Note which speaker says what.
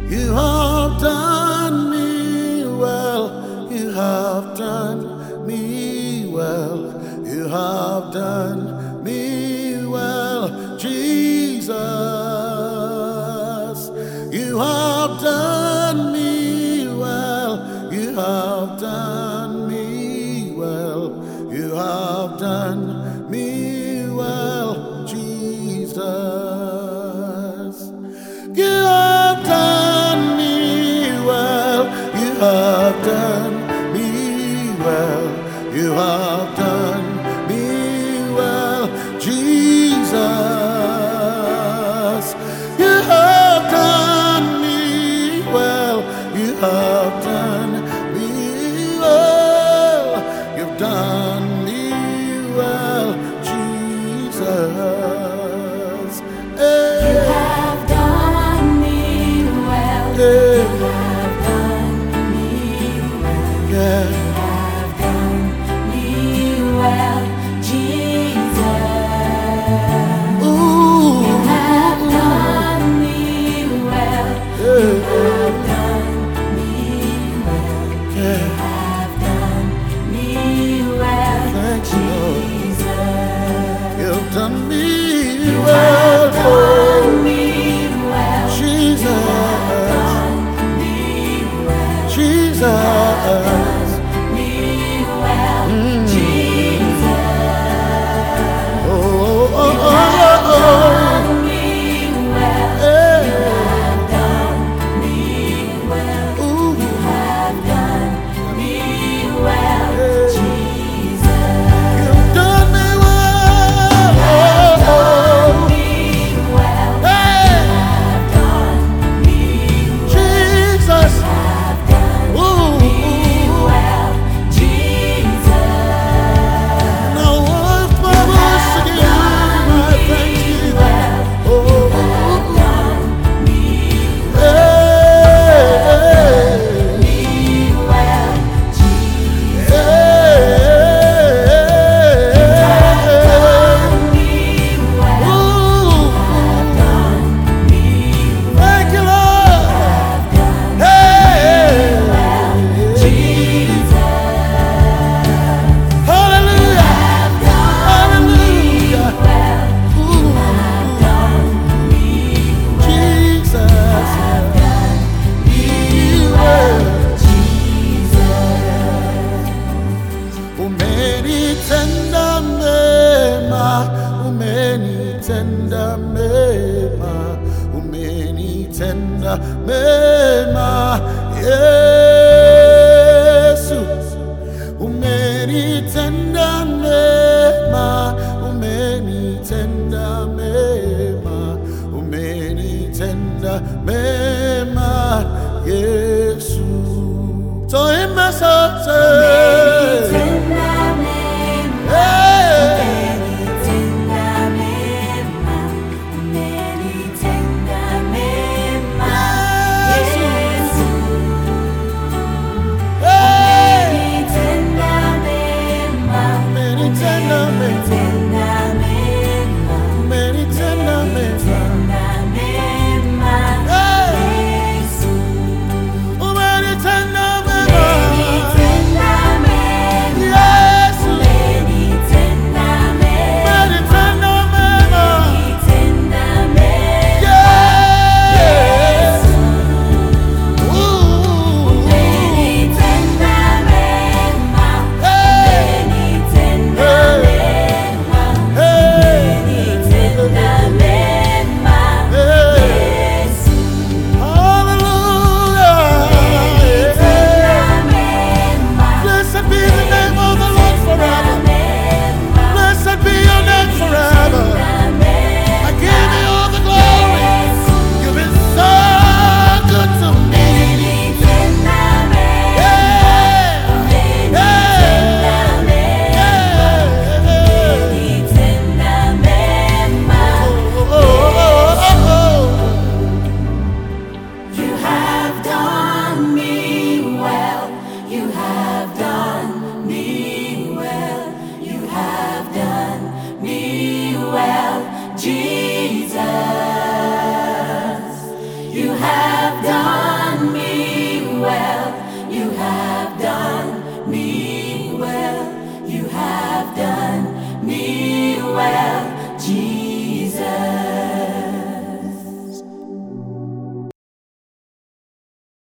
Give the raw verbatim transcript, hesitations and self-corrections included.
Speaker 1: You have done me well. You have done me well. You have done me well, Jesus. You have done me well. You have done me well. You have done me well, Jesus. You have done me well. You have done me well. You have done me well, Jesus. You have done me well. You have done me well. You've done me well, Jesus. Hey.
Speaker 2: You have done me well.
Speaker 1: Hey.
Speaker 2: You have done me well.
Speaker 1: Yeah.
Speaker 2: You have done me well, Jesus.
Speaker 1: Ooh.
Speaker 2: You have done me well. You have done me well. You
Speaker 1: Yeah.
Speaker 2: have done me well,
Speaker 1: Thanks, Lord.
Speaker 2: Jesus.
Speaker 1: You've done me
Speaker 2: You
Speaker 1: well,
Speaker 2: have done me well.
Speaker 1: Jesus.
Speaker 2: Done me well.
Speaker 1: Jesus.
Speaker 2: Me well, Jesus.
Speaker 1: Oh, oh, oh, oh, oh.
Speaker 2: Done me well.
Speaker 1: Hey.
Speaker 2: Have done me well.
Speaker 1: Ooh.
Speaker 2: Have done me well,
Speaker 1: Hey.
Speaker 2: Jesus.
Speaker 1: You've done me well. Oh,
Speaker 2: Me well.
Speaker 1: oh. Hey.
Speaker 2: Have done me
Speaker 1: Jesus.
Speaker 2: have done
Speaker 1: Ooh.
Speaker 2: well, Jesus.
Speaker 1: Now what's my voice to give you my thanksgiving? Oh,
Speaker 2: Done me
Speaker 1: hey.
Speaker 2: well, Jesus.
Speaker 1: Hey.
Speaker 2: Me well,
Speaker 1: Ooh.
Speaker 2: done me
Speaker 1: Thank you, Lord. Hey.
Speaker 2: Jesus.
Speaker 1: Hallelujah. Hallelujah.
Speaker 2: Well,
Speaker 1: Ooh.
Speaker 2: done me
Speaker 1: Jesus.
Speaker 2: me well, Jesus.
Speaker 1: Umenitenda mema, umenitenda mema, umenitenda mema, Yesu. Umenitenda mema, umenitenda mema, umenitenda mema, Yesu. So in my soul,